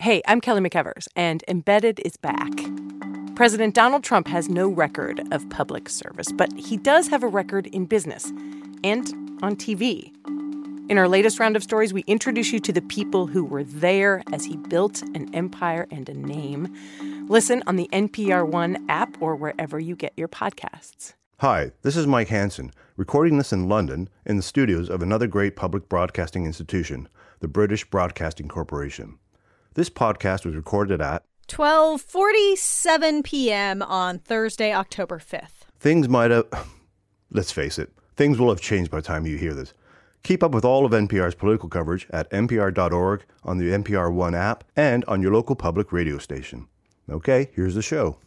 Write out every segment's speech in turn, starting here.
Hey, I'm Kelly McEvers, and Embedded is back. President Donald Trump has no record of public service, but he does have a record in business and on TV. In our latest round of stories, we introduce you to the people who were there as he built an empire and a name. Listen on the NPR One app or wherever you get your podcasts. Hi, this is Mike Hansen, recording this in London in the studios of another great public broadcasting institution, the British Broadcasting Corporation. This podcast was recorded at 12:47 p.m. on Thursday, October 5th. Things might have... Let's face it, things will have changed by the time you hear this. Keep up with all of NPR's political coverage at npr.org, on the NPR One app, and on your local public radio station. Okay, here's the show.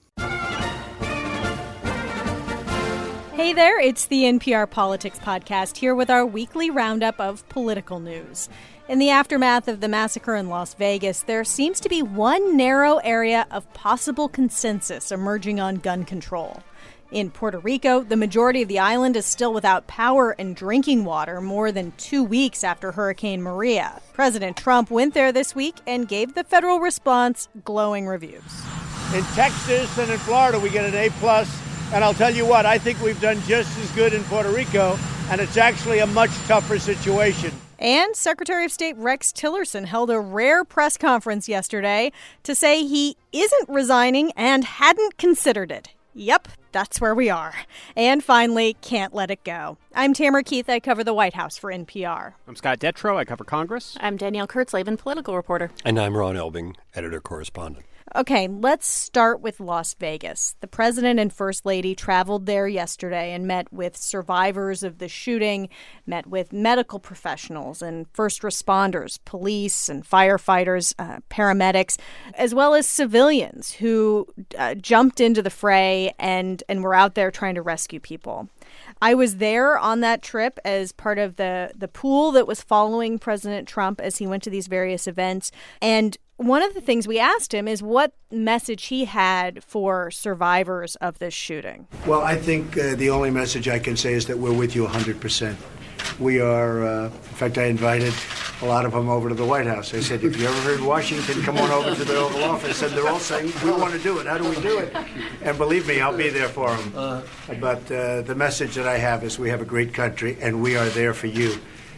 Hey there, it's the NPR Politics Podcast here with our weekly roundup of political news. In the aftermath of the massacre in Las Vegas, there seems to be one narrow area of possible consensus emerging on gun control. In Puerto Rico, the majority of the island is still without power and drinking water more than 2 weeks after Hurricane Maria. President Trump went there this week and gave the federal response glowing reviews. In Texas and in Florida, we get an A+. And I'll tell you what, I think we've done just as good in Puerto Rico, and it's actually a much tougher situation. And Secretary of State Rex Tillerson held a rare press conference yesterday to say he isn't resigning and hadn't considered it. Yep, that's where we are. And finally, can't let it go. I'm Tamara Keith. I cover the White House for NPR. I'm Scott Detrow. I cover Congress. I'm Danielle Kurtzleben, political reporter. And I'm Ron Elbing, editor-correspondent. Okay, let's start with Las Vegas. The president and first lady traveled there yesterday and met with survivors of the shooting, met with medical professionals and first responders, police and firefighters, paramedics, as well as civilians who jumped into the fray and were out there trying to rescue people. I was there on that trip as part of the pool that was following President Trump as he went to these various events. And one of the things we asked him is what message he had for survivors of this shooting. Well, I think the only message I can say is that we're with you 100%. We are, in fact, I invited a lot of them over to the White House. I said, if you ever heard Washington, come on over to the Oval Office. And they're all saying, we want to do it. How do we do it? And believe me, I'll be there for them. But the message that I have is we have a great country, and we are there for you.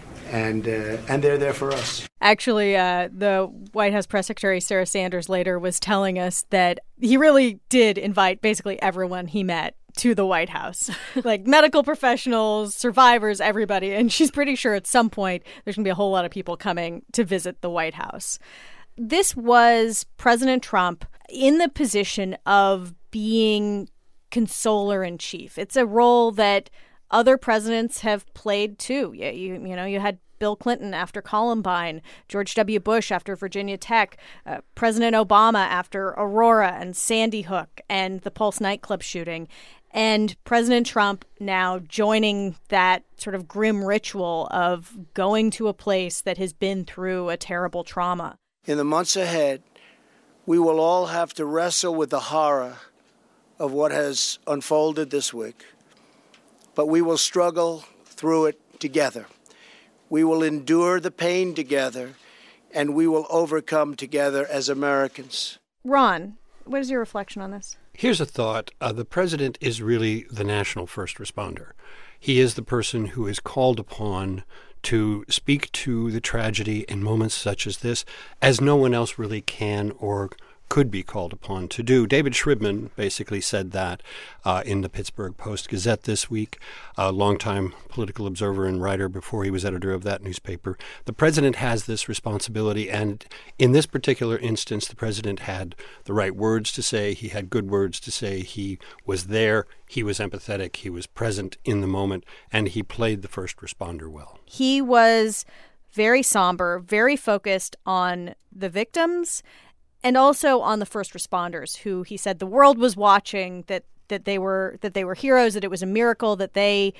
And they're there for us. Actually, the White House press secretary, Sarah Sanders, later was telling us that he really did invite basically everyone he met to the White House, like medical professionals, survivors, everybody. And she's pretty sure at some point there's going to be a whole lot of people coming to visit the White House. This was President Trump in the position of being consoler in chief. It's a role that other presidents have played, too. You had Bill Clinton after Columbine, George W. Bush after Virginia Tech, President Obama after Aurora and Sandy Hook and the Pulse nightclub shooting, and President Trump now joining that sort of grim ritual of going to a place that has been through a terrible trauma. In the months ahead, we will all have to wrestle with the horror of what has unfolded this week. But we will struggle through it together. We will endure the pain together, and we will overcome together as Americans. Ron, what is your reflection on this? Here's a thought. The president is really the national first responder. He is the person who is called upon to speak to the tragedy in moments such as this, as no one else really can or could be called upon to do. David Shribman basically said that in the Pittsburgh Post-Gazette this week, a longtime political observer and writer before he was editor of that newspaper. The president has this responsibility, and in this particular instance, the president had the right words to say. He had good words to say. He was there. He was empathetic. He was present in the moment, and he played the first responder well. He was very somber, very focused on the victims and also on the first responders, who he said the world was watching, that they were heroes, that it was a miracle that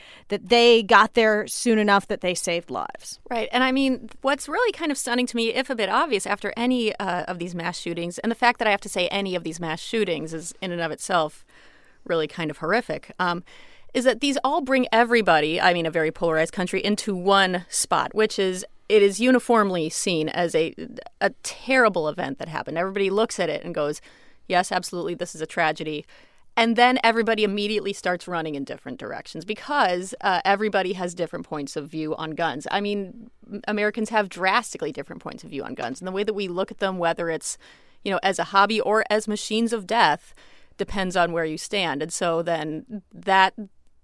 they got there soon enough, that they saved lives. Right. And I mean, what's really kind of stunning to me, if a bit obvious after any of these mass shootings, and the fact that I have to say any of these mass shootings is in and of itself really kind of horrific, is that these all bring everybody, I mean, a very polarized country, into one spot, which is it is uniformly seen as a terrible event that happened. Everybody looks at it and goes, yes, absolutely, this is a tragedy. And then everybody immediately starts running in different directions because everybody has different points of view on guns. I mean, Americans have drastically different points of view on guns. And the way that we look at them, whether it's, as a hobby or as machines of death, depends on where you stand. And so then that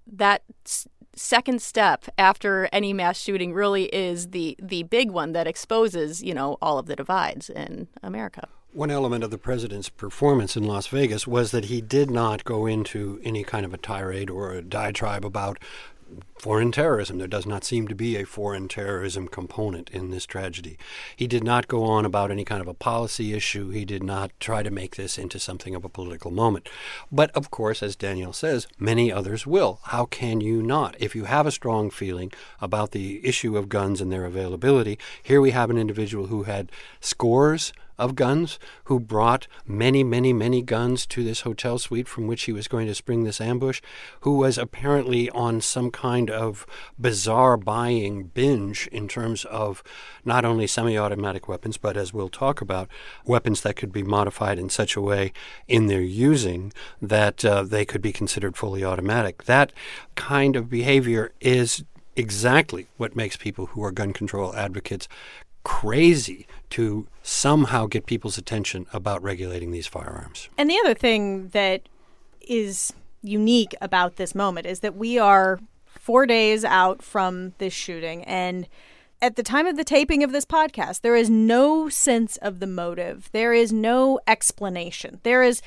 second step after any mass shooting really is the big one that exposes, all of the divides in America. One element of the president's performance in Las Vegas was that he did not go into any kind of a tirade or a diatribe about foreign terrorism. There does not seem to be a foreign terrorism component in this tragedy. He did not go on about any kind of a policy issue. He did not try to make this into something of a political moment. But, of course, as Danielle says, many others will. How can you not? If you have a strong feeling about the issue of guns and their availability, here we have an individual who had scores of guns, who brought many, many, many guns to this hotel suite from which he was going to spring this ambush, who was apparently on some kind of bizarre buying binge in terms of not only semi-automatic weapons, but, as we'll talk about, weapons that could be modified in such a way in their using that they could be considered fully automatic. That kind of behavior is exactly what makes people who are gun control advocates crazy to somehow get people's attention about regulating these firearms. And the other thing that is unique about this moment is that we are 4 days out from this shooting, and at the time of the taping of this podcast, there is no sense of the motive. There is no explanation. There is,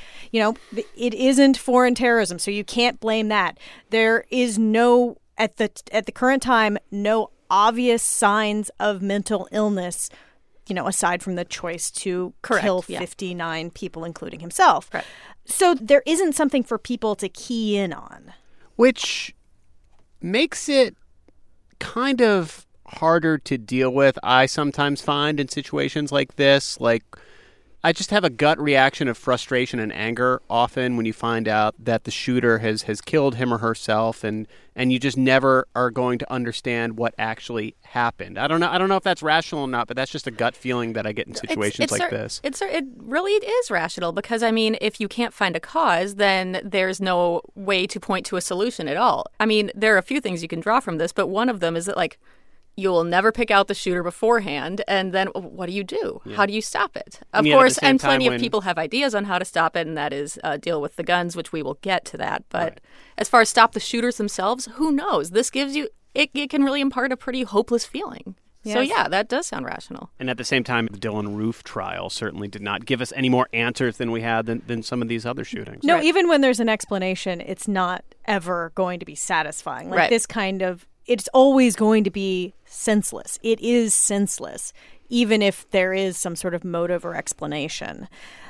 it isn't foreign terrorism, so you can't blame that. There is no, at the current time, no obvious signs of mental illness, aside from the choice to kill 59 people, including himself. Right. So there isn't something for people to key in on. Which makes it kind of harder to deal with, I sometimes find, in situations like this. Like, I just have a gut reaction of frustration and anger often when you find out that the shooter has killed him or herself, and you just never are going to understand what actually happened. I don't know if that's rational or not, but that's just a gut feeling that I get in situations like this. It really is rational because, if you can't find a cause, then there's no way to point to a solution at all. There are a few things you can draw from this, but one of them is that, you will never pick out the shooter beforehand, and then what do you do? Yeah. How do you stop it? Of course, and plenty of people have ideas on how to stop it, and that is deal with the guns, which we will get to that. But as far as stop the shooters themselves, who knows? This gives you, it can really impart a pretty hopeless feeling. Yes. So, yeah, that does sound rational. And at the same time, the Dylann Roof trial certainly did not give us any more answers than we had than some of these other shootings. No, even when there's an explanation, it's not ever going to be satisfying. This kind of, it's always going to be senseless. It is senseless, even if there is some sort of motive or explanation.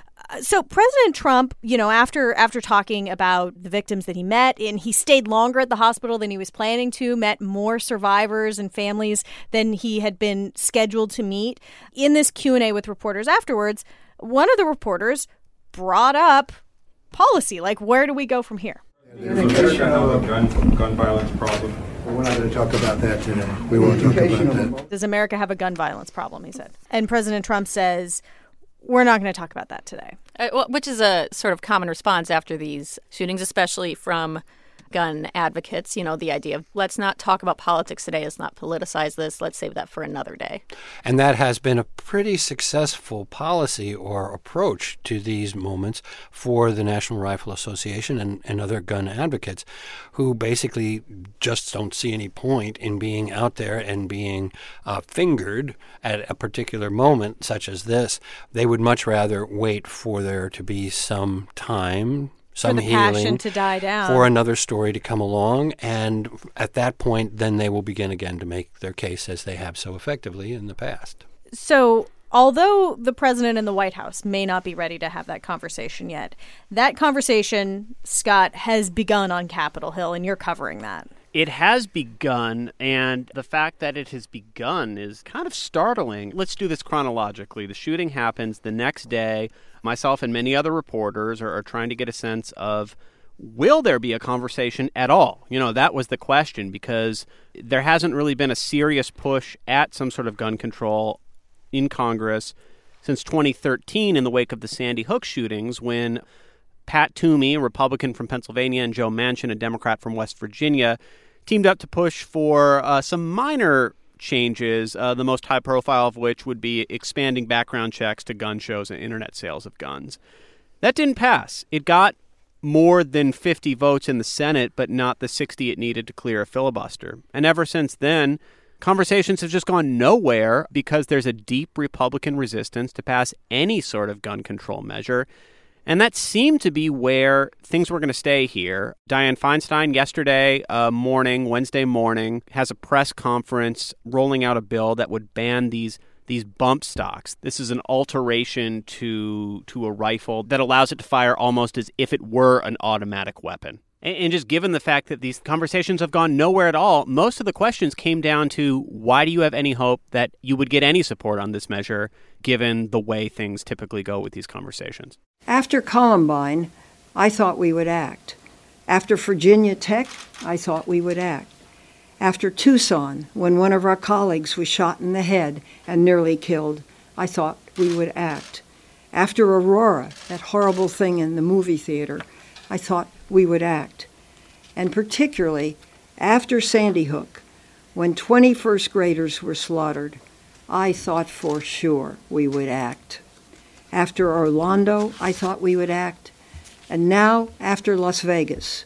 So President Trump, after talking about the victims that he met, and he stayed longer at the hospital than he was planning to, met more survivors and families than he had been scheduled to meet. In this Q&A with reporters afterwards, one of the reporters brought up policy, where do we go from here? There's a gun violence problem. We're not going to talk about that today. We won't talk about that. Does America have a gun violence problem, he said. And President Trump says, we're not going to talk about that today. Which is a sort of common response after these shootings, especially from gun advocates. The idea of let's not talk about politics today, let's not politicize this, let's save that for another day. And that has been a pretty successful policy or approach to these moments for the National Rifle Association and other gun advocates who basically just don't see any point in being out there and being fingered at a particular moment such as this. They would much rather wait for there to be some time, some for the healing, passion to die down, for another story to come along, and at that point, then they will begin again to make their case as they have so effectively in the past. So, although the president and the White House may not be ready to have that conversation yet, that conversation, Scott, has begun on Capitol Hill, and you're covering that. It has begun, and the fact that it has begun is kind of startling. Let's do this chronologically. The shooting happens the next day. Myself and many other reporters are trying to get a sense of will there be a conversation at all? That was the question, because there hasn't really been a serious push at some sort of gun control in Congress since 2013 in the wake of the Sandy Hook shootings, when Pat Toomey, a Republican from Pennsylvania, and Joe Manchin, a Democrat from West Virginia, teamed up to push for some minor changes, the most high profile of which would be expanding background checks to gun shows and internet sales of guns. That didn't pass. It got more than 50 votes in the Senate, but not the 60 it needed to clear a filibuster. And ever since then, conversations have just gone nowhere because there's a deep Republican resistance to pass any sort of gun control measure. And that seemed to be where things were going to stay here. Dianne Feinstein yesterday Wednesday morning, has a press conference rolling out a bill that would ban these bump stocks. This is an alteration to a rifle that allows it to fire almost as if it were an automatic weapon. And just given the fact that these conversations have gone nowhere at all, most of the questions came down to, why do you have any hope that you would get any support on this measure, given the way things typically go with these conversations? After Columbine, I thought we would act. After Virginia Tech, I thought we would act. After Tucson, when one of our colleagues was shot in the head and nearly killed, I thought we would act. After Aurora, that horrible thing in the movie theater, I thought we would act. And particularly after Sandy Hook, when 20 first graders were slaughtered, I thought for sure we would act. After Orlando, I thought we would act. And now, after Las Vegas,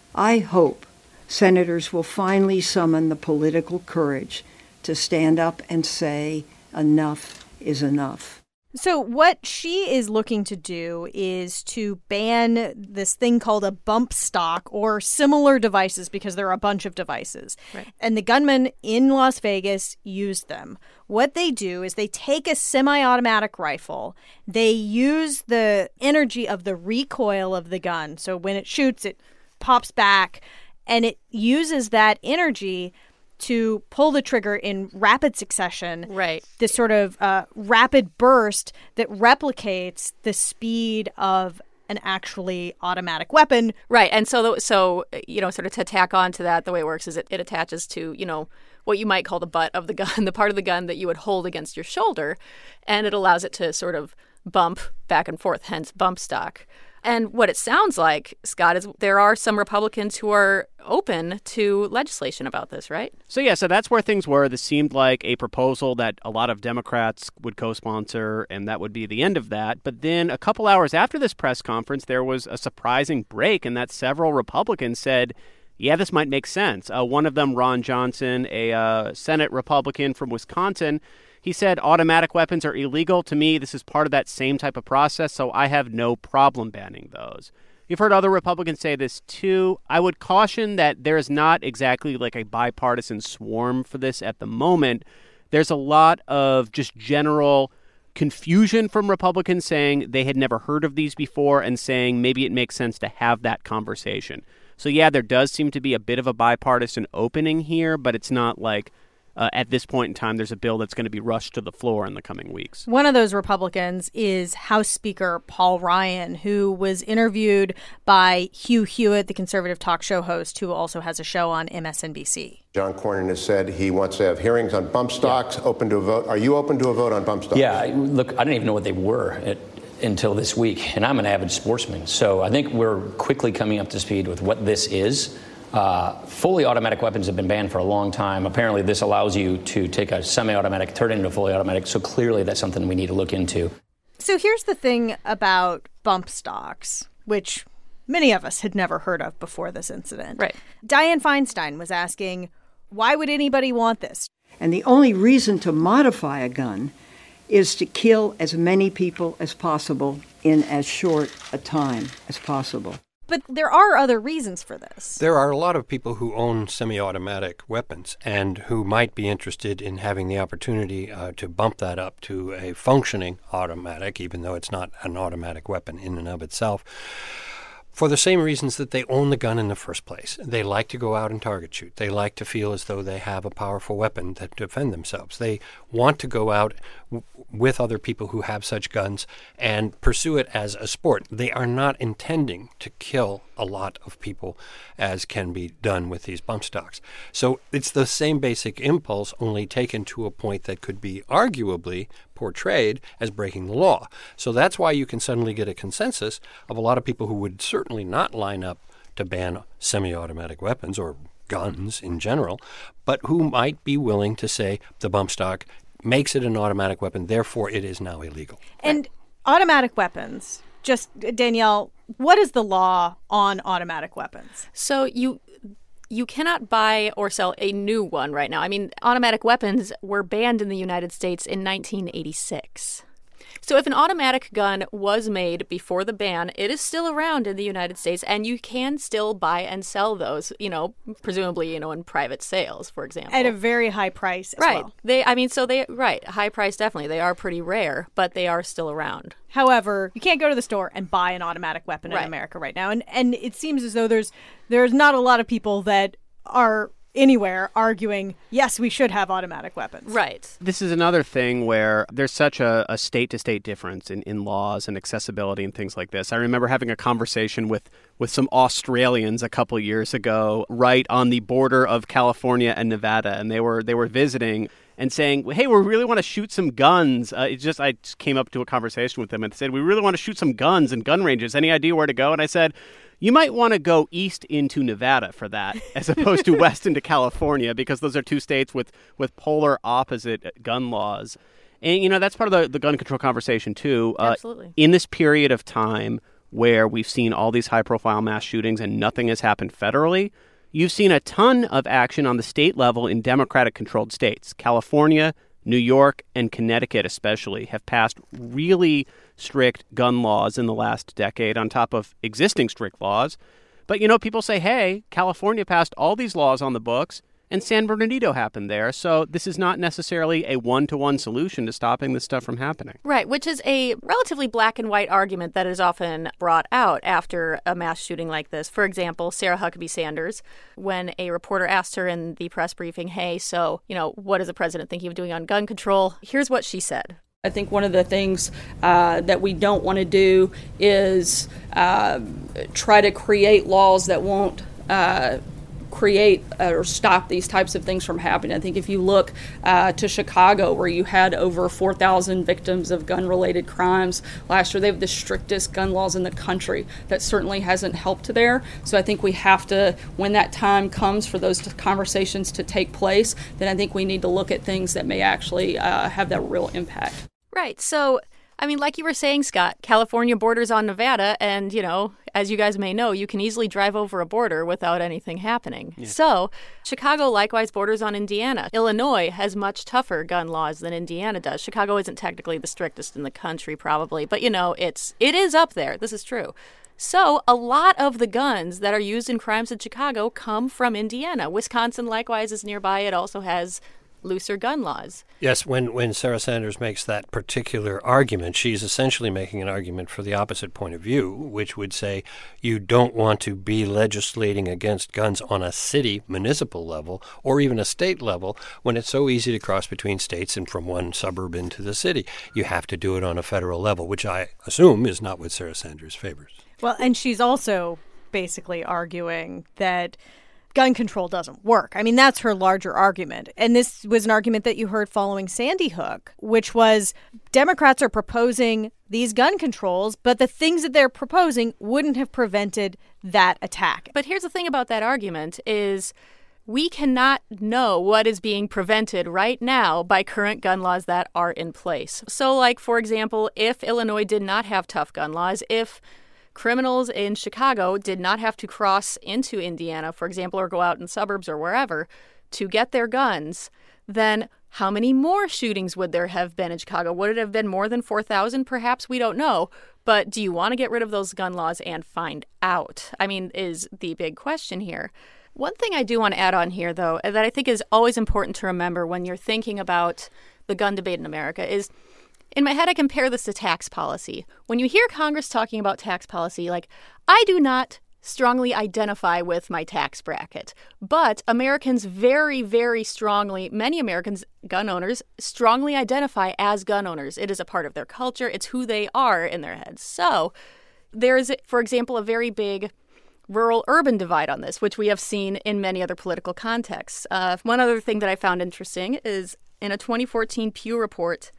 I hope senators will finally summon the political courage to stand up and say, enough is enough. So what she is looking to do is to ban this thing called a bump stock or similar devices, because there are a bunch of devices. Right. And the gunmen in Las Vegas use them. What they do is they take a semi-automatic rifle. They use the energy of the recoil of the gun. So when it shoots, it pops back, and it uses that energy to pull the trigger in rapid succession. Right. This sort of rapid burst that replicates the speed of an actually automatic weapon. Right. And so sort of to tack on to that, the way it works is it attaches to, what you might call the butt of the gun, the part of the gun that you would hold against your shoulder, and it allows it to sort of bump back and forth, hence bump stock. And what it sounds like, Scott, is there are some Republicans who are open to legislation about this, right? So that's where things were. This seemed like a proposal that a lot of Democrats would co-sponsor, and that would be the end of that. But then a couple hours after this press conference, there was a surprising break in that several Republicans said, yeah, this might make sense. One of them, Ron Johnson, a Senate Republican from Wisconsin, he said, automatic weapons are illegal. To me, this is part of that same type of process, so I have no problem banning those. You've heard other Republicans say this, too. I would caution that there is not exactly like a bipartisan swarm for this at the moment. There's a lot of just general confusion from Republicans saying they had never heard of these before and saying maybe it makes sense to have that conversation. So, there does seem to be a bit of a bipartisan opening here, but it's not like at this point in time, there's a bill that's going to be rushed to the floor in the coming weeks. One of those Republicans is House Speaker Paul Ryan, who was interviewed by Hugh Hewitt, the conservative talk show host, who also has a show on MSNBC. John Cornyn has said he wants to have hearings on bump stocks, open to a vote. Are you open to a vote on bump stocks? Yeah, look, I didn't even know what they were until this week, and I'm an avid sportsman. So I think we're quickly coming up to speed with what this is. Fully automatic weapons have been banned for a long time. Apparently, this allows you to take a semi-automatic, turn it into a fully automatic. So clearly, that's something we need to look into. So here's the thing about bump stocks, which many of us had never heard of before this incident. Right. Dianne Feinstein was asking, why would anybody want this? And the only reason to modify a gun is to kill as many people as possible in as short a time as possible. But there are other reasons for this. There are a lot of people who own semi-automatic weapons and who might be interested in having the opportunity to bump that up to a functioning automatic, even though it's not an automatic weapon in and of itself. for the same reasons that they own the gun in the first place. They like to go out and target shoot. They like to feel as though they have a powerful weapon that defend themselves. They want to go out with other people who have such guns and pursue it as a sport. They are not intending to kill a lot of people as can be done with these bump stocks. So it's the same basic impulse, only taken to a point that could be arguably portrayed as breaking the law. So that's why you can suddenly get a consensus of a lot of people who would certainly not line up to ban semi-automatic weapons or guns in general, but who might be willing to say the bump stock makes it an automatic weapon, therefore it is now illegal. And automatic weapons, just Danielle, what is the law on automatic weapons? So you cannot buy or sell a new one right now. I mean, automatic weapons were banned in the United States in 1986. So if an automatic gun was made before the ban, it is still around in the United States, and you can still buy and sell those, presumably, in private sales, for example. At a very high price as well. Right. High price, definitely. They are pretty rare, but they are still around. However, you can't go to the store and buy an automatic weapon in America right now. And it seems as though there's not a lot of people that are anywhere arguing, yes, we should have automatic weapons. Right. This is another thing where there's such a state-to-state difference in laws and accessibility and things like this. I remember having a conversation with some Australians a couple years ago, right on the border of California and Nevada, and they were visiting and saying, hey, we really want to shoot some guns. I just came up to a conversation with them and said, we really want to shoot some guns and gun ranges. Any idea where to go? And I said, you might want to go east into Nevada for that, as opposed to west into California, because those are two states with polar opposite gun laws. And, that's part of the gun control conversation, too. Absolutely. In this period of time where we've seen all these high-profile mass shootings and nothing has happened federally, you've seen a ton of action on the state level in Democratic-controlled states. California, New York, and Connecticut especially have passed really strict gun laws in the last decade on top of existing strict laws. But, people say, hey, California passed all these laws on the books, and San Bernardino happened there. So this is not necessarily a one-to-one solution to stopping this stuff from happening. Right, which is a relatively black and white argument that is often brought out after a mass shooting like this. For example, Sarah Huckabee Sanders, when a reporter asked her in the press briefing, hey, so, what is the president thinking of doing on gun control? Here's what she said. I think one of the things that we don't want to do is try to create laws that won't create or stop these types of things from happening. I think if you look to Chicago, where you had over 4,000 victims of gun-related crimes last year, they have the strictest gun laws in the country. That certainly hasn't helped there. So I think we have to, when that time comes for those conversations to take place, then I think we need to look at things that may actually have that real impact. Right. So, like you were saying, Scott, California borders on Nevada, and, as you guys may know, you can easily drive over a border without anything happening. Yeah. So, Chicago likewise borders on Indiana. Illinois has much tougher gun laws than Indiana does. Chicago isn't technically the strictest in the country, probably, but, it is up there. This is true. So, a lot of the guns that are used in crimes in Chicago come from Indiana. Wisconsin, likewise, is nearby. It also has looser gun laws. Yes, when Sarah Sanders makes that particular argument, she's essentially making an argument for the opposite point of view, which would say you don't want to be legislating against guns on a city, municipal level, or even a state level, when it's so easy to cross between states and from one suburb into the city. You have to do it on a federal level, which I assume is not what Sarah Sanders favors. Well, and she's also basically arguing that gun control doesn't work. That's her larger argument. And this was an argument that you heard following Sandy Hook, which was Democrats are proposing these gun controls, but the things that they're proposing wouldn't have prevented that attack. But here's the thing about that argument is we cannot know what is being prevented right now by current gun laws that are in place. So, for example, if Illinois did not have tough gun laws, if criminals in Chicago did not have to cross into Indiana, for example, or go out in suburbs or wherever to get their guns, then how many more shootings would there have been in Chicago? Would it have been more than 4,000? Perhaps, we don't know. But do you want to get rid of those gun laws and find out? Is the big question here. One thing I do want to add on here, though, that I think is always important to remember when you're thinking about the gun debate in America is In my head, I compare this to tax policy. When you hear Congress talking about tax policy, like, I do not strongly identify with my tax bracket. But Americans very, very strongly, many Americans, gun owners, strongly identify as gun owners. It is a part of their culture. It's who they are in their heads. So there's, for example, a very big rural-urban divide on this, which we have seen in many other political contexts. One other thing that I found interesting is in a 2014 Pew report,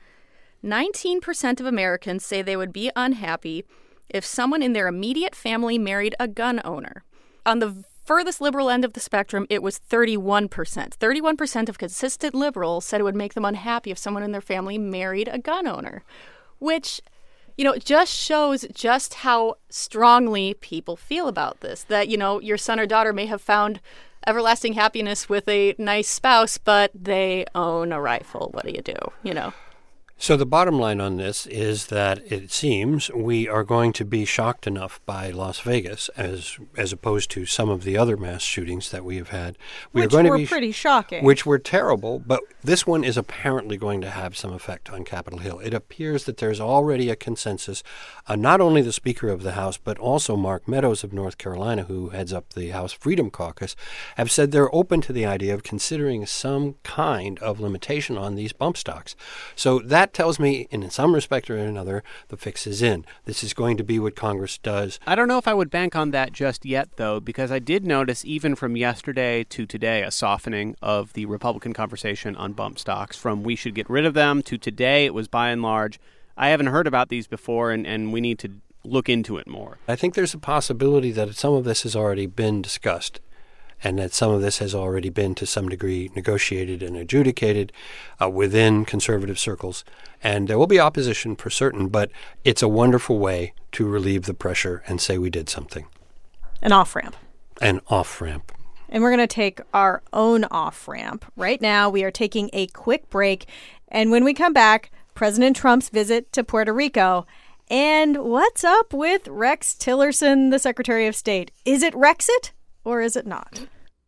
19% of Americans say they would be unhappy if someone in their immediate family married a gun owner. On the furthest liberal end of the spectrum, it was 31%. 31% of consistent liberals said it would make them unhappy if someone in their family married a gun owner, which, it just shows just how strongly people feel about this. That, your son or daughter may have found everlasting happiness with a nice spouse, but they own a rifle. What do you do, So the bottom line on this is that it seems we are going to be shocked enough by Las Vegas, as opposed to some of the other mass shootings that we have had. Which were pretty shocking. Which were terrible, but this one is apparently going to have some effect on Capitol Hill. It appears that there's already a consensus. Not only the Speaker of the House, but also Mark Meadows of North Carolina, who heads up the House Freedom Caucus, have said they're open to the idea of considering some kind of limitation on these bump stocks. So that tells me, in some respect or another, the fix is in. This is going to be what Congress does. I don't know if I would bank on that just yet, though, because I did notice even from yesterday to today a softening of the Republican conversation on bump stocks. From we should get rid of them to today, it was by and large, I haven't heard about these before, and we need to look into it more. I think there's a possibility that some of this has already been discussed, and that some of this has already been to some degree negotiated and adjudicated within conservative circles. And there will be opposition for certain, but it's a wonderful way to relieve the pressure and say we did something. An off-ramp. An off-ramp. And we're going to take our own off-ramp. Right now, we are taking a quick break. And when we come back, President Trump's visit to Puerto Rico. And what's up with Rex Tillerson, the Secretary of State? Is it Rexit? Or is it not?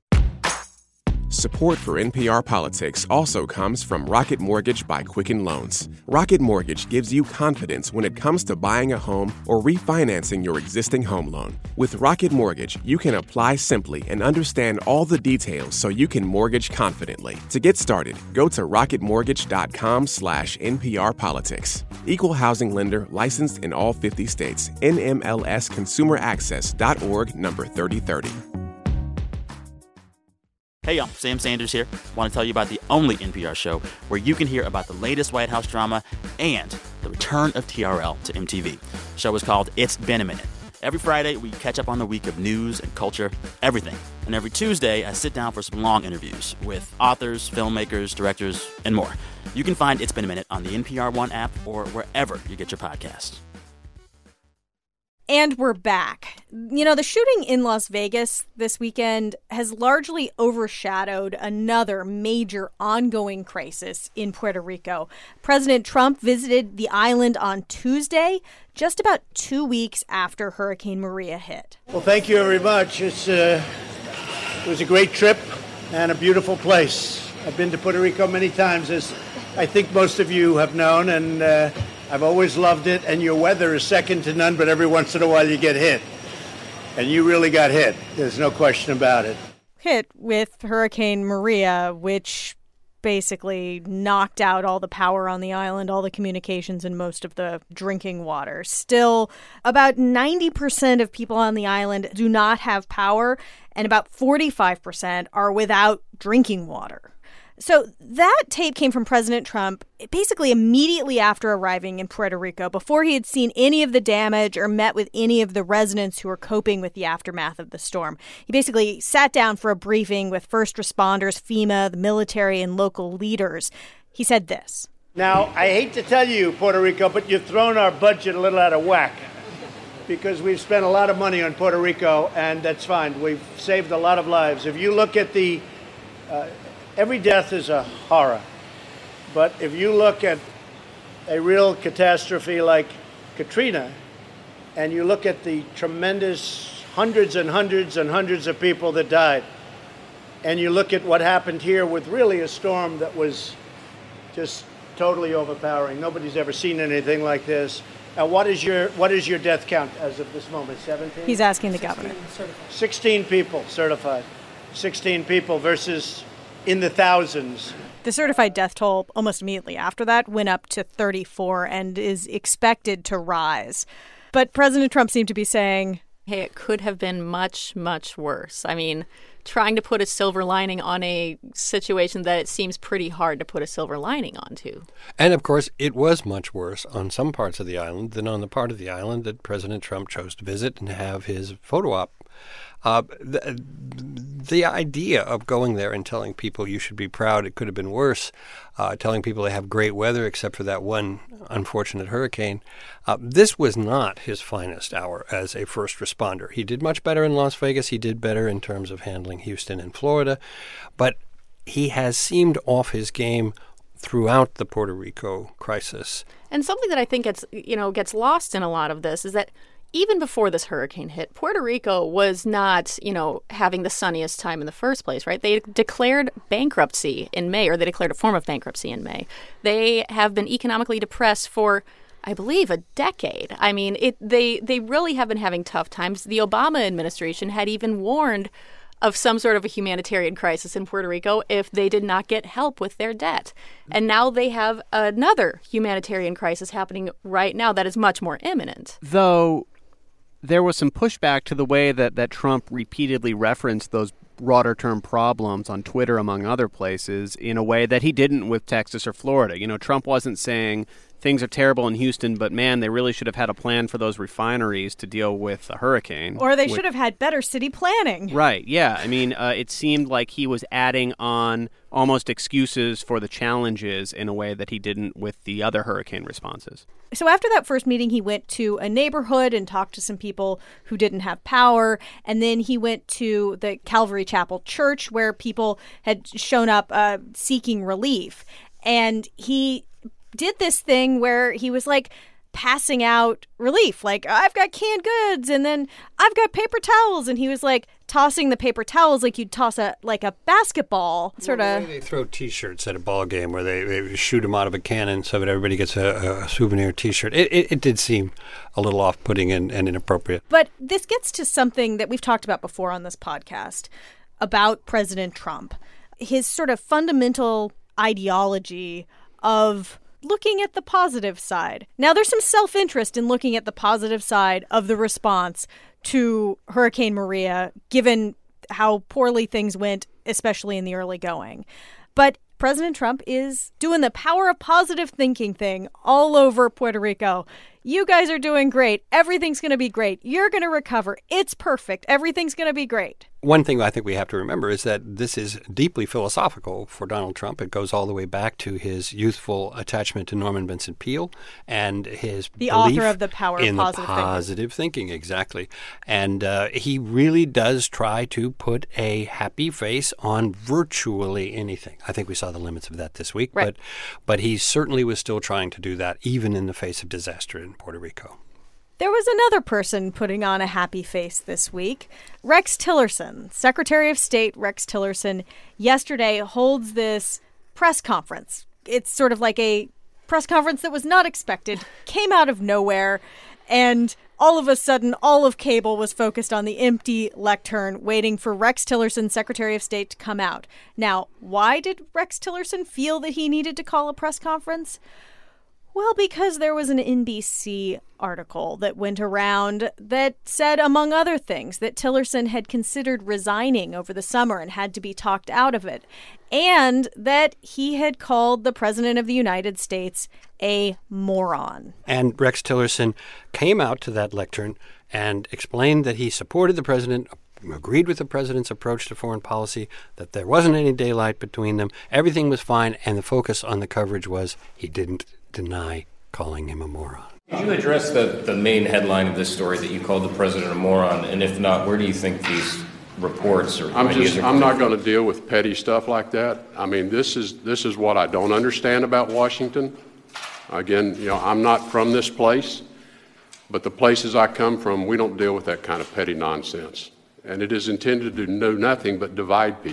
Support for NPR Politics also comes from Rocket Mortgage by Quicken Loans. Rocket Mortgage gives you confidence when it comes to buying a home or refinancing your existing home loan. With Rocket Mortgage, you can apply simply and understand all the details so you can mortgage confidently. To get started, go to rocketmortgage.com/NPR Politics. Equal housing lender licensed in all 50 states. NMLSconsumeraccess.org number 3030. Hey y'all, Sam Sanders here. Want to tell you about the only NPR show where you can hear about the latest White House drama and the return of TRL to MTV. The show is called It's Been a Minute. Every Friday, we catch up on the week of news and culture, everything. And every Tuesday, I sit down for some long interviews with authors, filmmakers, directors, and more. You can find It's Been a Minute on the NPR One app or wherever you get your podcasts. And we're back. The shooting in Las Vegas this weekend has largely overshadowed another major ongoing crisis in Puerto Rico. President Trump visited the island on Tuesday, just about 2 weeks after Hurricane Maria hit. Well, thank you very much. It was a great trip and a beautiful place. I've been to Puerto Rico many times, as I think most of you have known, and I've always loved it, and your weather is second to none, but every once in a while you get hit. And you really got hit. There's no question about it. Hit with Hurricane Maria, which basically knocked out all the power on the island, all the communications, and most of the drinking water. Still, about 90% of people on the island do not have power, and about 45% are without drinking water. So that tape came from President Trump basically immediately after arriving in Puerto Rico, before he had seen any of the damage or met with any of the residents who were coping with the aftermath of the storm. He basically sat down for a briefing with first responders, FEMA, the military, and local leaders. He said this. Now, I hate to tell you, Puerto Rico, but you've thrown our budget a little out of whack, because we've spent a lot of money on Puerto Rico, and that's fine. We've saved a lot of lives. If you look at the every death is a horror. But if you look at a real catastrophe like Katrina, and you look at the tremendous hundreds and hundreds and hundreds of people that died, and you look at what happened here with really a storm that was just totally overpowering. Nobody's ever seen anything like this. What is your death count as of this moment? 17? He's asking the governor. 16 people certified. 16 people versus in the thousands. The certified death toll almost immediately after that went up to 34 and is expected to rise. But President Trump seemed to be saying, hey, it could have been much, much worse. I mean, trying to put a silver lining on a situation that it seems pretty hard to put a silver lining onto. And, of course, it was much worse on some parts of the island than on the part of the island that President Trump chose to visit and have his photo op. The idea of going there and telling people you should be proud, it could have been worse, telling people they have great weather except for that one unfortunate hurricane, this was not his finest hour as a first responder. He did much better in Las Vegas. He did better in terms of handling Houston and Florida. But he has seemed off his game throughout the Puerto Rico crisis. And something that I think gets lost in a lot of this is that even before this hurricane hit, Puerto Rico was not, having the sunniest time in the first place, right? They declared bankruptcy in May, or they declared a form of bankruptcy in May. They have been economically depressed for, I believe, a decade. I mean, they really have been having tough times. The Obama administration had even warned of some sort of a humanitarian crisis in Puerto Rico if they did not get help with their debt. And now they have another humanitarian crisis happening right now that is much more imminent. Though there was some pushback to the way that Trump repeatedly referenced those broader term problems on Twitter, among other places, in a way that he didn't with Texas or Florida. Trump wasn't saying things are terrible in Houston, but man, they really should have had a plan for those refineries to deal with a hurricane. Or they should have had better city planning. Right, yeah. I mean, it seemed like he was adding on almost excuses for the challenges in a way that he didn't with the other hurricane responses. So after that first meeting, he went to a neighborhood and talked to some people who didn't have power. And then he went to the Calvary Chapel Church where people had shown up seeking relief. And he did this thing where he was like passing out relief, like I've got canned goods and then I've got paper towels, and he was like tossing the paper towels like you'd toss a basketball, sort of. They throw T-shirts at a ball game where they shoot them out of a cannon so that everybody gets a souvenir T-shirt. It did seem a little off-putting and inappropriate. But this gets to something that we've talked about before on this podcast about President Trump, his sort of fundamental ideology of looking at the positive side. Now, there's some self-interest in looking at the positive side of the response to Hurricane Maria, given how poorly things went, especially in the early going. But President Trump is doing the power of positive thinking thing all over Puerto Rico. You guys are doing great. Everything's going to be great. You're going to recover. It's perfect. Everything's going to be great. One thing I think we have to remember is that this is deeply philosophical for Donald Trump. It goes all the way back to his youthful attachment to Norman Vincent Peale and his the belief author of The Power in of the positive thinking. Exactly. And he really does try to put a happy face on virtually anything. I think we saw the limits of that this week, right. But he certainly was still trying to do that, even in the face of disaster in Puerto Rico. There was another person putting on a happy face this week. Rex Tillerson, Secretary of State Rex Tillerson, yesterday holds this press conference. It's sort of like a press conference that was not expected, came out of nowhere, and all of a sudden, all of cable was focused on the empty lectern, waiting for Rex Tillerson, Secretary of State, to come out. Now, why did Rex Tillerson feel that he needed to call a press conference? Well, because there was an NBC article that went around that said, among other things, that Tillerson had considered resigning over the summer and had to be talked out of it, and that he had called the President of the United States a moron. And Rex Tillerson came out to that lectern and explained that he supported the president, agreed with the president's approach to foreign policy, that there wasn't any daylight between them, everything was fine, and the focus on the coverage was he didn't deny calling him a moron. Did you address the main headline of this story that you called the president a moron? And if not, where do you think these reports or I'm not going to deal with petty stuff like that. I mean, this is what I don't understand about Washington. Again, I'm not from this place, but the places I come from, we don't deal with that kind of petty nonsense. And it is intended to do nothing but divide people.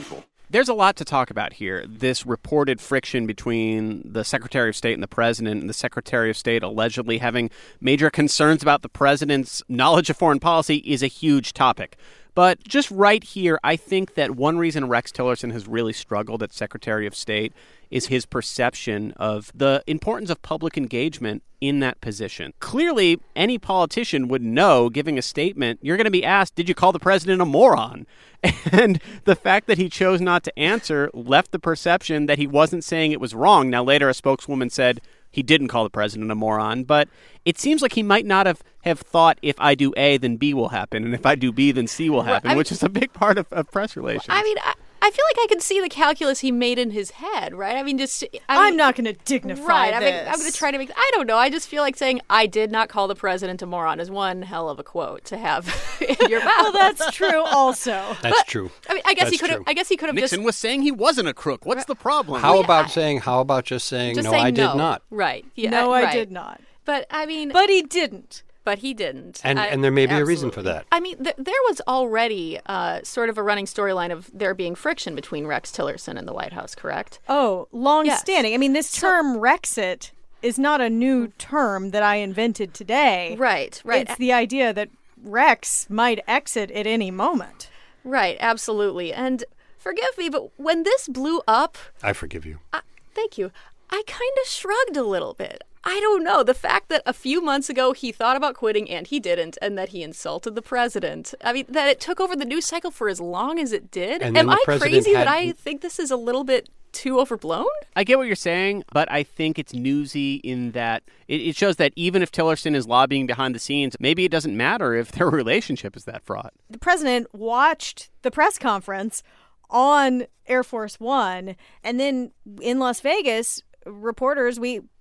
There's a lot to talk about here. This reported friction between the Secretary of State and the President, and the Secretary of State allegedly having major concerns about the President's knowledge of foreign policy is a huge topic. But just right here, I think that one reason Rex Tillerson has really struggled as Secretary of State is his perception of the importance of public engagement in that position. Clearly, any politician would know, giving a statement, you're going to be asked, did you call the president a moron? And the fact that he chose not to answer left the perception that he wasn't saying it was wrong. Now, later, a spokeswoman said he didn't call the president a moron, but it seems like he might not have thought if I do A, then B will happen, and if I do B, then C will happen, which is a big part of press relations. I mean, I feel like I can see the calculus he made in his head, right? I mean, I'm not going to dignify this. Right, I'm going to try to make... I don't know. I just feel like saying, I did not call the president a moron is one hell of a quote to have in your mouth. Well, that's true also. That's true. I mean, I guess he could have Nixon was saying he wasn't a crook. What's the problem? How about just saying, no, I did not? Right. Yeah, no, right. I did not. But, I mean... But he didn't. But he didn't. And there may be a reason for that. I mean, there was already sort of a running storyline of there being friction between Rex Tillerson and the White House, correct? Oh, long-standing. Yes. I mean, this term Rexit is not a new term that I invented today. Right. It's the idea that Rex might exit at any moment. Right, absolutely. And forgive me, but when this blew up... I forgive you. Thank you. I kind of shrugged a little bit. I don't know. The fact that a few months ago he thought about quitting and he didn't, and that he insulted the president. I mean, that it took over the news cycle for as long as it did. Am I crazy that I think this is a little bit too overblown? I get what you're saying, but I think it's newsy in that it shows that even if Tillerson is lobbying behind the scenes, maybe it doesn't matter if their relationship is that fraught. The president watched the press conference on Air Force One, and then in Las Vegas, reporters,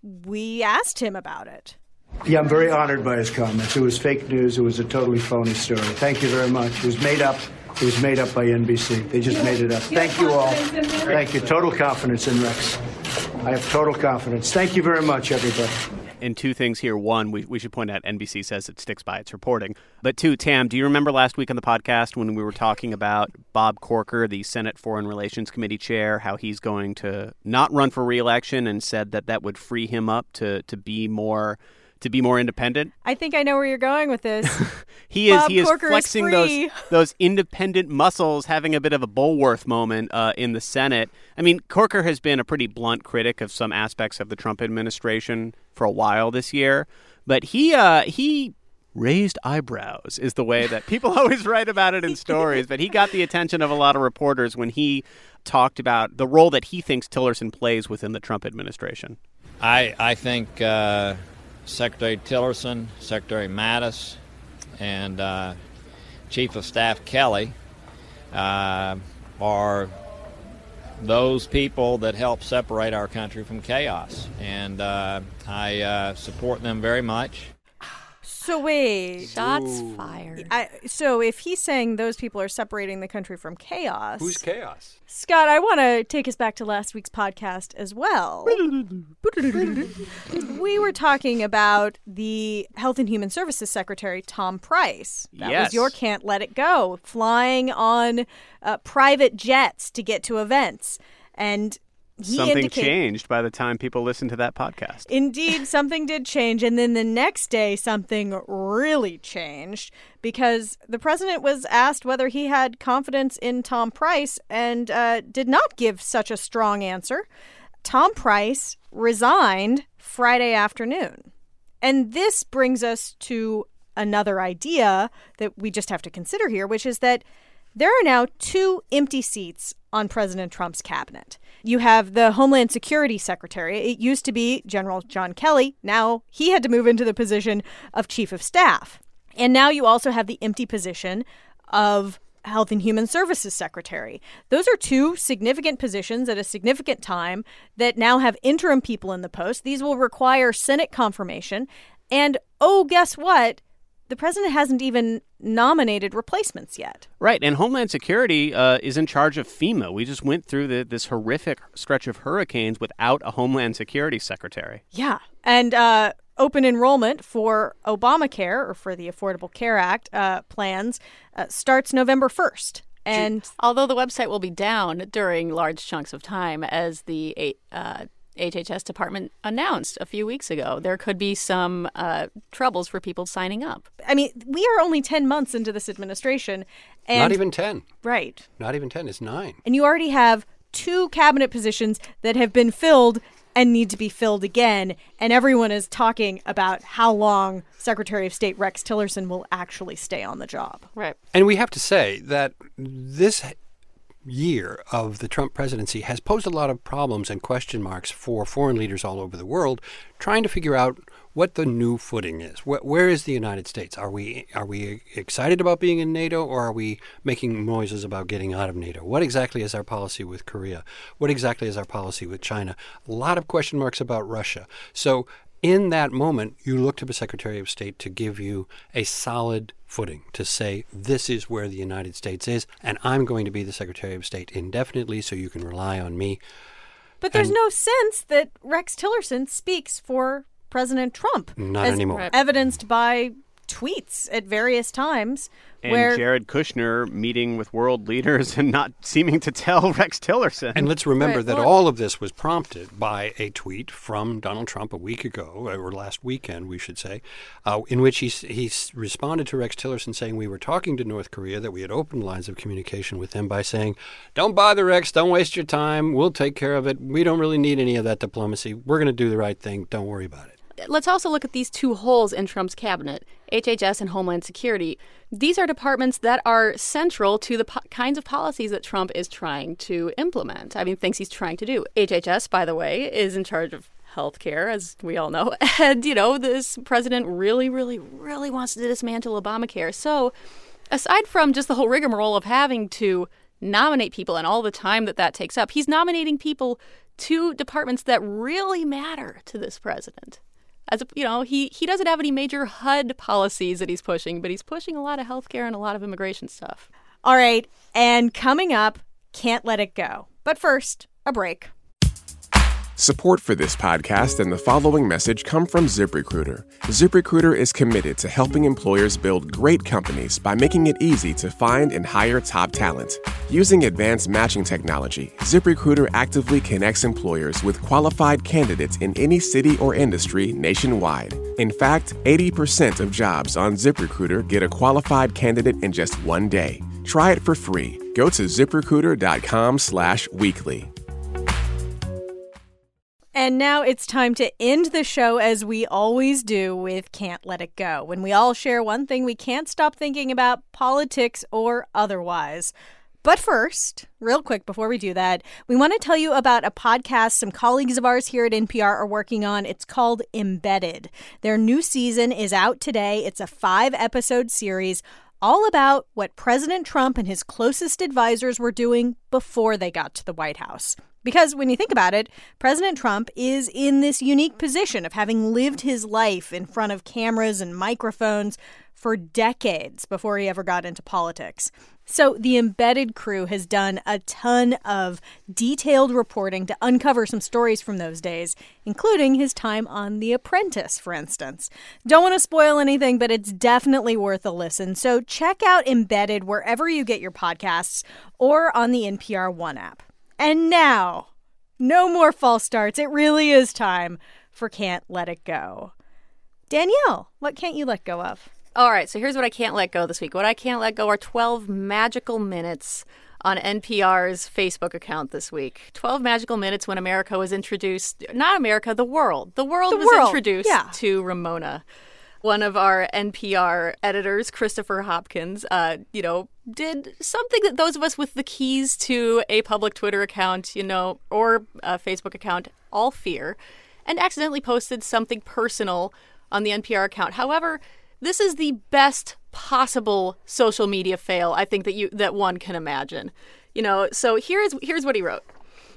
we asked him about it. Yeah, I'm very honored by his comments. It was fake news. It was a totally phony story. Thank you very much. It was made up. It was made up by NBC. They just made it up. Thank you all. Thank you. Total confidence in Rex. I have total confidence. Thank you very much, everybody. And two things here. One, we should point out NBC says it sticks by its reporting. But two, Tam, do you remember last week on the podcast when we were talking about Bob Corker, the Senate Foreign Relations Committee chair, how he's going to not run for re-election and said that would free him up to be more independent? I think I know where you're going with this. He is flexing those independent muscles, having a bit of a Bulworth moment in the Senate. I mean, Corker has been a pretty blunt critic of some aspects of the Trump administration for a while this year, but he raised eyebrows is the way that people always write about it in stories. But he got the attention of a lot of reporters when he talked about the role that he thinks Tillerson plays within the Trump administration. I think Secretary Tillerson, Secretary Mattis, and Chief of Staff Kelly are those people that help separate our country from chaos. And I support them very much. So wait. Shots fired. So if he's saying those people are separating the country from chaos. Who's chaos? Scott, I want to take us back to last week's podcast as well. We were talking about the Health and Human Services Secretary, Tom Price. That was your can't let it go, flying on private jets to get to events. And something changed by the time people listened to that podcast. Indeed, something did change. And then the next day, something really changed because the president was asked whether he had confidence in Tom Price and did not give such a strong answer. Tom Price resigned Friday afternoon. And this brings us to another idea that we just have to consider here, which is that there are now 2 empty seats on President Trump's cabinet. You have the Homeland Security Secretary. It used to be General John Kelly. Now he had to move into the position of Chief of Staff. And now you also have the empty position of Health and Human Services Secretary. Those are 2 significant positions at a significant time that now have interim people in the post. These will require Senate confirmation. And, guess what? The president hasn't even nominated replacements yet. Right, and Homeland Security is in charge of FEMA. We just went through this horrific stretch of hurricanes without a Homeland Security secretary. Yeah, and open enrollment for Obamacare, or for the Affordable Care Act plans, starts November 1st. And although the website will be down during large chunks of time, as the HHS department announced a few weeks ago, there could be some troubles for people signing up. I mean, we are only 10 months into this administration. And Not even 10. Right. Not even 10. It's 9. And you already have 2 cabinet positions that have been filled and need to be filled again. And everyone is talking about how long Secretary of State Rex Tillerson will actually stay on the job. Right. And we have to say that this year of the Trump presidency has posed a lot of problems and question marks for foreign leaders all over the world trying to figure out what the new footing is. Where is the United States? Are we excited about being in NATO, or are we making noises about getting out of NATO? What exactly is our policy with Korea? What exactly is our policy with China? A lot of question marks about Russia. So in that moment, you look to the Secretary of State to give you a solid footing, to say, this is where the United States is, and I'm going to be the Secretary of State indefinitely, so you can rely on me. But there's no sense that Rex Tillerson speaks for President Trump. Not anymore. Evidenced by tweets at various times. And Jared Kushner meeting with world leaders and not seeming to tell Rex Tillerson. And let's remember that all of this was prompted by a tweet from Donald Trump a week ago, or last weekend, we should say, in which he responded to Rex Tillerson saying we were talking to North Korea, that we had opened lines of communication with them by saying, don't bother, Rex, don't waste your time, we'll take care of it. We don't really need any of that diplomacy. We're going to do the right thing. Don't worry about it. Let's also look at these 2 holes in Trump's cabinet, HHS and Homeland Security. These are departments that are central to the kinds of policies that Trump is trying to implement. I mean, things he's trying to do. HHS, by the way, is in charge of health care, as we all know. And, this president really, really, really wants to dismantle Obamacare. So aside from just the whole rigmarole of having to nominate people and all the time that takes up, he's nominating people to departments that really matter to this president. He doesn't have any major HUD policies that he's pushing, but he's pushing a lot of healthcare and a lot of immigration stuff. All right. And coming up, Can't Let It Go. But first, a break. Support for this podcast and the following message come from ZipRecruiter. ZipRecruiter is committed to helping employers build great companies by making it easy to find and hire top talent. Using advanced matching technology, ZipRecruiter actively connects employers with qualified candidates in any city or industry nationwide. In fact, 80% of jobs on ZipRecruiter get a qualified candidate in just 1 day. Try it for free. Go to ZipRecruiter.com/weekly. And now it's time to end the show as we always do with Can't Let It Go, when we all share one thing we can't stop thinking about, politics or otherwise. But first, real quick before we do that, we want to tell you about a podcast some colleagues of ours here at NPR are working on. It's called Embedded. Their new season is out today. It's a 5-episode series all about what President Trump and his closest advisors were doing before they got to the White House. Because when you think about it, President Trump is in this unique position of having lived his life in front of cameras and microphones for decades before he ever got into politics. So the Embedded crew has done a ton of detailed reporting to uncover some stories from those days, including his time on The Apprentice, for instance. Don't want to spoil anything, but it's definitely worth a listen. So check out Embedded wherever you get your podcasts or on the NPR One app. And now, no more false starts. It really is time for Can't Let It Go. Danielle, what can't you let go of? All right, so here's what I can't let go this week. What I can't let go are 12 magical minutes on NPR's Facebook account this week. 12 magical minutes when America was introduced, not America, the world. The world was introduced to Ramona. One of our NPR editors, Christopher Hopkins, did something that those of us with the keys to a public Twitter account, or a Facebook account, all fear, and accidentally posted something personal on the NPR account. However, this is the best possible social media fail I think that one can imagine. So here's what he wrote.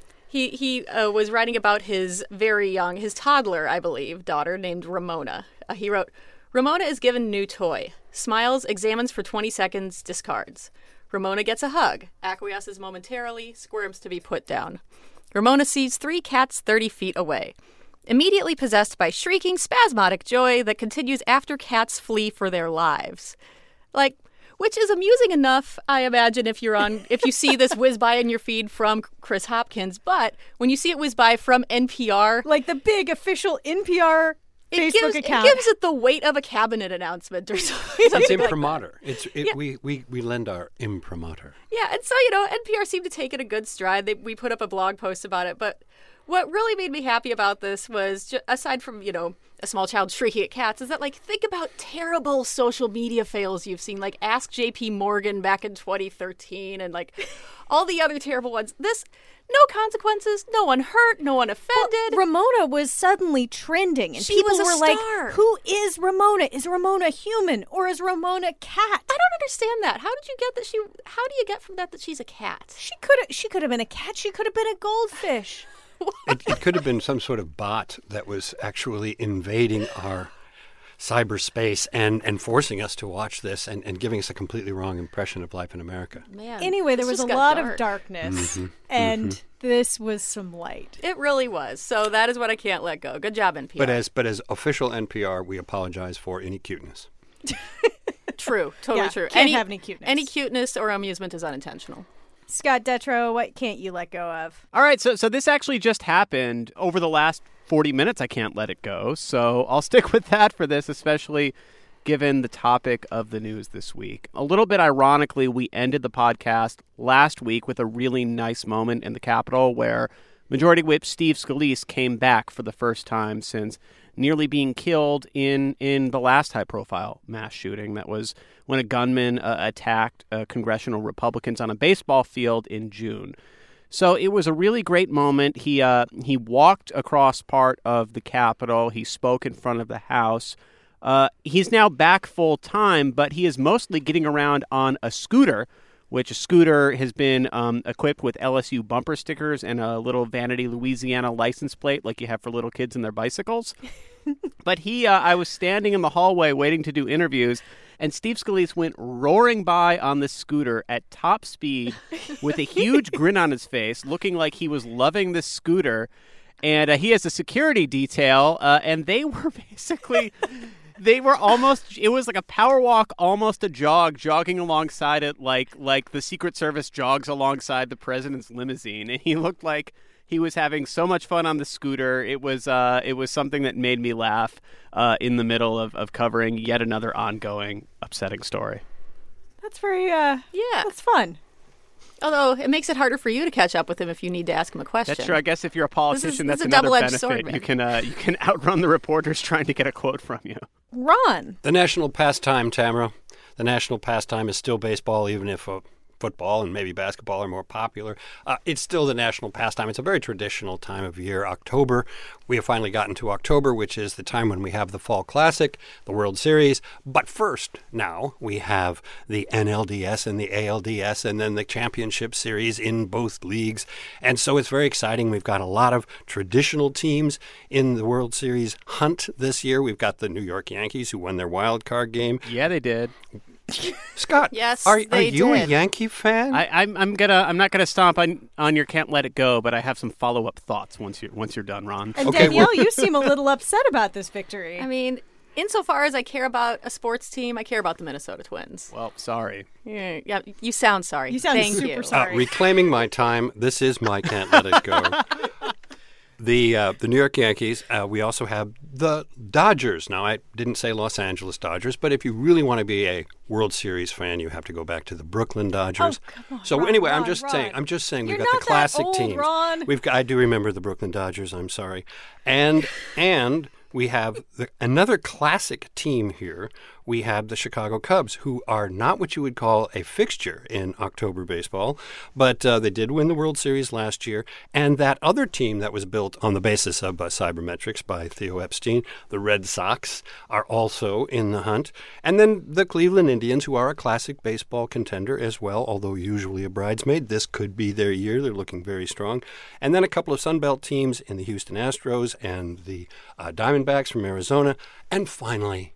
He was writing about his his toddler, I believe, daughter named Ramona. He wrote, Ramona is given new toy. Smiles, examines for 20 seconds, discards. Ramona gets a hug, acquiesces momentarily, squirms to be put down. Ramona sees 3 cats 30 feet away. Immediately possessed by shrieking, spasmodic joy that continues after cats flee for their lives. Which is amusing enough, I imagine, if you see this whiz by in your feed from Chris Hopkins. But when you see it whiz by from NPR, like the big official NPR Facebook account, it gives it the weight of a cabinet announcement or something. It's imprimatur. We lend our imprimatur. Yeah, and so NPR seemed to take it a good stride. We put up a blog post about it, but what really made me happy about this was, aside from a small child shrieking at cats, is that think about terrible social media fails you've seen, like Ask JP Morgan back in 2013, and all the other terrible ones. This, no consequences, no one hurt, no one offended. Well, Ramona was suddenly trending, and people were like, "Who is Ramona? Is Ramona human or is Ramona cat?" I don't understand that. How did you get that? How do you get from that she's a cat? She could have been a cat. She could have been a goldfish. It could have been some sort of bot that was actually invading our cyberspace and forcing us to watch this and giving us a completely wrong impression of life in America. Man, anyway, there was a lot of darkness, and this was some light. It really was. So that is what I can't let go. Good job, NPR. But as official NPR, we apologize for any cuteness. True, totally true. Can't have any cuteness. Any cuteness or amusement is unintentional. Scott Detrow, what can't you let go of? All right, so this actually just happened over the last 40 minutes. I can't let it go, so I'll stick with that for this, especially given the topic of the news this week. A little bit ironically, we ended the podcast last week with a really nice moment in the Capitol where Majority Whip Steve Scalise came back for the first time since nearly being killed in the last high-profile mass shooting. That was when a gunman attacked congressional Republicans on a baseball field in June. So it was a really great moment. He walked across part of the Capitol. He spoke in front of the House. He's now back full-time, but he is mostly getting around on a scooter, which a scooter has been equipped with LSU bumper stickers and a little Vanity, Louisiana license plate like you have for little kids and their bicycles. But I was standing in the hallway waiting to do interviews, and Steve Scalise went roaring by on this scooter at top speed with a huge grin on his face, looking like he was loving this scooter. And he has a security detail, and they were basically... They were almost, it was like a power walk, almost a jog, jogging alongside it like the Secret Service jogs alongside the president's limousine. And he looked like he was having so much fun on the scooter. It was something that made me laugh in the middle of covering yet another ongoing upsetting story. That's very, that's fun. Although it makes it harder for you to catch up with him if you need to ask him a question. That's true. I guess if you're a politician, this is that's another double-edged benefit. Sword, you can outrun the reporters trying to get a quote from you. Ron. The national pastime, Tamara. The national pastime is still baseball, even if football and maybe basketball are more popular. It's still the national pastime. It's a very traditional time of year, October. We have finally gotten to October, which is the time when we have the Fall Classic, the World Series. But first, now, we have the NLDS and the ALDS and then the Championship Series in both leagues. And so it's very exciting. We've got a lot of traditional teams in the World Series hunt this year. We've got the New York Yankees, who won their wild card game. Yeah, they did. Scott, yes, are you a Yankee fan? I'm not gonna stomp on your can't let it go, but I have some follow-up thoughts once you're done, Ron. And Danielle, you seem a little upset about this victory. I mean, insofar as I care about a sports team, I care about the Minnesota Twins. Well, sorry. Yeah, you sound sorry. You sound Thank super you. sorry. Reclaiming my time. This is my can't let it go. The New York Yankees, we also have the Dodgers. Now, I didn't say Los Angeles Dodgers, but if you really want to be a World Series fan, you have to go back to the Brooklyn Dodgers. Oh, come on, so Ron, anyway, Ron, I'm just saying You're we've got not the classic that old, teams. Ron. I do remember the Brooklyn Dodgers, I'm sorry. And we have another classic team here. We have the Chicago Cubs, who are not what you would call a fixture in October baseball, but they did win the World Series last year. And that other team that was built on the basis of Cybermetrics by Theo Epstein, the Red Sox, are also in the hunt. And then the Cleveland Indians, who are a classic baseball contender as well, although usually a bridesmaid. This could be their year. They're looking very strong. And then a couple of Sunbelt teams in the Houston Astros and the Diamondbacks from Arizona. And finally,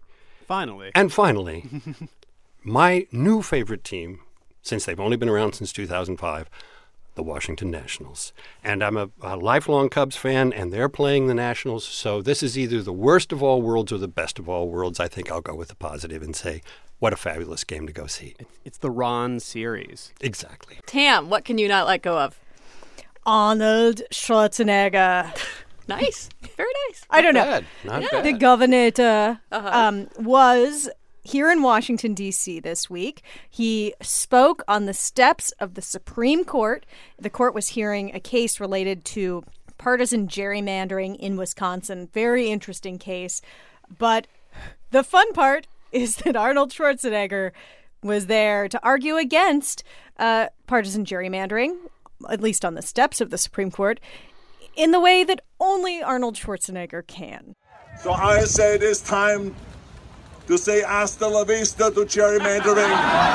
my new favorite team, since they've only been around since 2005, the Washington Nationals. And I'm a lifelong Cubs fan, and they're playing the Nationals. So this is either the worst of all worlds or the best of all worlds. I think I'll go with the positive and say, what a fabulous game to go see. It's the Ron series. Exactly. Tam, what can you not let go of? Arnold Schwarzenegger. Nice. Very nice. I don't Not know. bad. The governor was here in Washington, D.C. this week. He spoke on the steps of the Supreme Court. The court was hearing a case related to partisan gerrymandering in Wisconsin. Very interesting case. But the fun part is that Arnold Schwarzenegger was there to argue against partisan gerrymandering, at least on the steps of the Supreme Court, in the way that only Arnold Schwarzenegger can. So I say it is time to say hasta la vista to gerrymandering.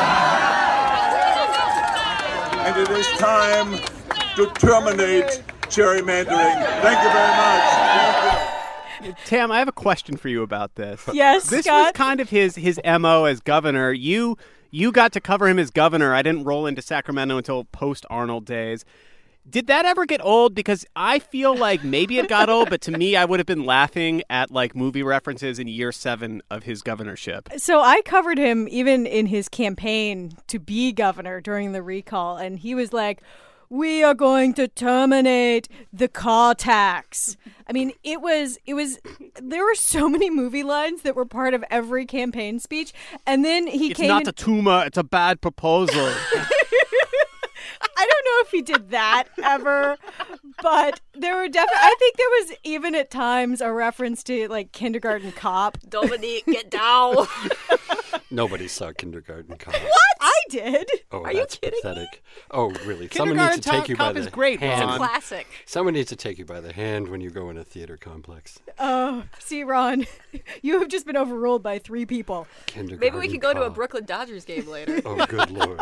And it is time to terminate gerrymandering. Thank you very much. Thank you. Tam, I have a question for you about this. Yes, this Scott? was kind of his MO as governor. You got to cover him as governor. I didn't roll into Sacramento until post-Arnold days. Did that ever get old? Because I feel like maybe it got old, but to me, I would have been laughing at like movie references in year 7 of his governorship. So I covered him even in his campaign to be governor during the recall, and he was like, "We are going to terminate the car tax." I mean, it was there were so many movie lines that were part of every campaign speech, and then It's not a tumor, it's a bad proposal. I don't know if he did that ever, but there were definitely, I think there was even at times a reference to like Kindergarten Cop. Dominique, get down. Nobody saw Kindergarten Cop. What? I did. Oh, Are you that's kidding pathetic. Oh, really? Someone needs to take you by the is great, hand. Ron. It's a classic. Someone needs to take you by the hand when you go in a theater complex. Oh, see, Ron, you have just been overruled by 3 people. Kindergarten Maybe we could go to a Cop. Brooklyn Dodgers game later. Oh, good Lord.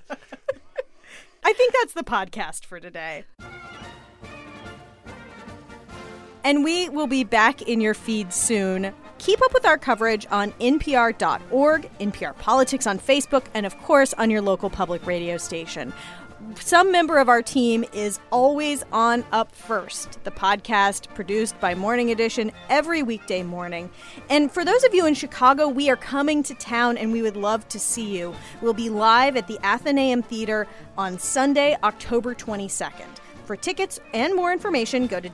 I think that's the podcast for today. And we will be back in your feed soon. Keep up with our coverage on NPR.org, NPR Politics on Facebook, and of course on your local public radio station. Some member of our team is always on Up First, the podcast produced by Morning Edition every weekday morning. And for those of you in Chicago, we are coming to town and we would love to see you. We'll be live at the Athenaeum Theater on Sunday, October 22nd. For tickets and more information, go to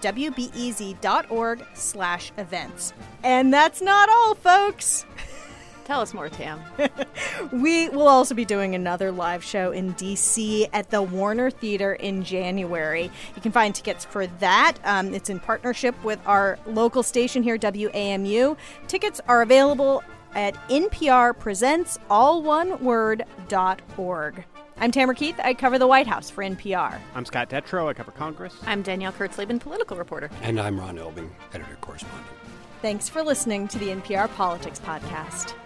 wbez.org/events. And that's not all, folks. Tell us more, Tam. We will also be doing another live show in D.C. at the Warner Theater in January. You can find tickets for that. It's in partnership with our local station here, WAMU. Tickets are available at nprpresents.alloneword.org. I'm Tamara Keith. I cover the White House for NPR. I'm Scott Detrow. I cover Congress. I'm Danielle Kurtzleben, political reporter. And I'm Ron Elbing, editor-correspondent. Thanks for listening to the NPR Politics Podcast.